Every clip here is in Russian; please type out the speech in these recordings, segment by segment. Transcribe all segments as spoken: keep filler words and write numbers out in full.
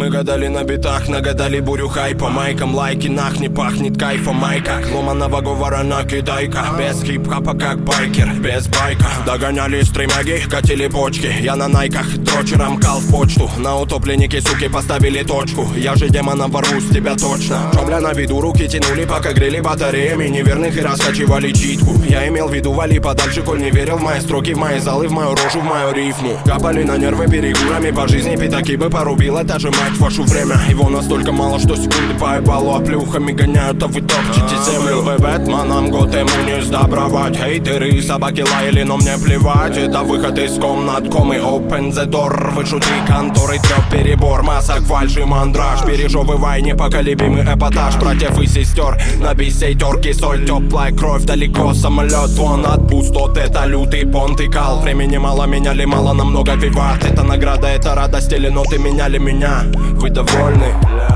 Мы гадали на битах, нагадали бурю хайпа. Майкам лайки, нах, не пахнет кайфом. Майка, ломаного говора накидайка. Без хип-хапа как байкер, без байка. Догоняли стримяги, катили почки. Я на найках, дрочером кал в почту. На утопленнике, суки, поставили точку. Я же демона ворву с тебя точно. Шо, бля, на виду руки тянули, пока грели батареями неверных и раскачивали читку. Я имел в виду вали подальше, коль не верил в мои строки, в мои залы, в мою рожу, в мою рифму. Капали на нервы перегурами по жизни, пятаки бы порубила, та же мать вашу время. Его настолько мало, что секунды поебалу, а плюхами гоняют, а вы топчете землю. Вы Бэтменом год ему не сдобровать. Хейтеры и собаки лаяли, но мне плевать. Это выход из комнат, комы, open the door. Вышути конторы, трёп перебор, масок, фальшь и мандраж. Пережевывай непоколебимый эпатаж братьев и сестер. На бисейтерке соль, теплая кровь, далеко самолет. Вон от пустот, это лютый понт и кал. Времени мало, меняли мало, намного виват. Это награда, это радость или ноты меняли меня. Вы довольны?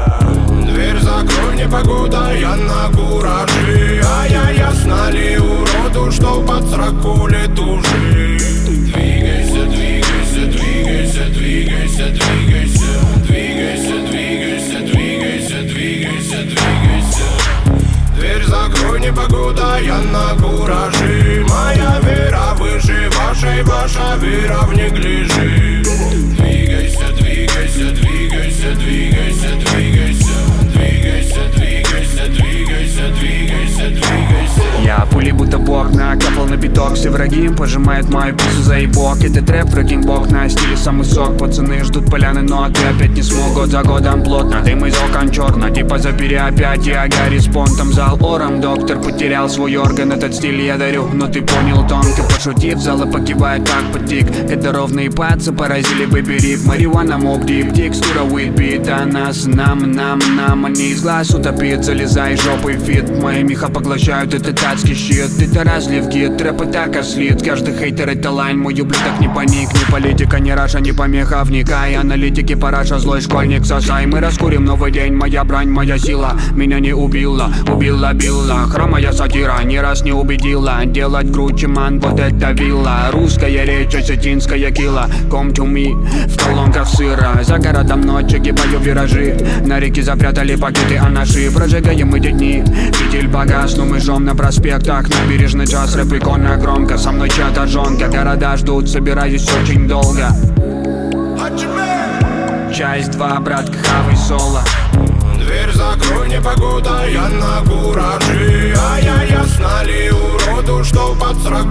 Дверь закрой, непогода, я на кураже. А я ясно ли уроду, что под сраку летужи. Двигайся, двигайся, двигайся, двигайся, двигайся. Двигайся, двигайся, двигайся, двигайся, двигайся. Дверь закрой, непогода, я на кураже. Моя вера выше вашей, ваша вера в неглиже. Двигайся, двигайся, двигайся, двигайся, двигайся. Двигайся, двигайся, двигайся, двигайся, двигайся. Я пули будто бог накапал на биток. Все враги пожимают мою пиццу за ебок. Это трэп, врагин бог на стиле самый сок. Пацаны ждут поляны, но ты опять не смог. Год за годом плотно, дым из окон черно. Типа запери опять, я Гарри с понтом. Зал ором, доктор потерял свой орган. Этот стиль я дарю, но ты понял тонко. Пошутив, зала покивает как потик. Это ровные пацы, поразили выбери. Марихуана, моб, дип, текстура, уитбит. А нас, нам, нам, нам. Они из глаз утопит, залезай жопой фит. Мои меха поглощают этот адский щит. Это разлив гид, трэп и так ослит. Каждый хейтер это лайн, мой ублюдок не паник. Не политика, не раша, не помеха, вникай. Аналитики, параша, злой школьник, сосай. Мы раскурим новый день, моя брань, моя сила. Меня не убила, убила, била. Хромая сатира, ни раз не убедила. Делать круче, ман, вот это вилла. Русская речь, осетинская кила. Come to me, в колонках сыра. За городом ночи, гибаю виражи. На реке запрятали пакеты, а наши прожигаем эти дни. Фитиль погас, но мы жжем на проспектах. Набережный час, рэп иконно громко. Со мной чья-то жонка, города ждут, собираюсь очень долго. Часть два, братка, хавай соло. Дверь закрой, непогода, я на кураже. А я ясно ли уроду, что под сраку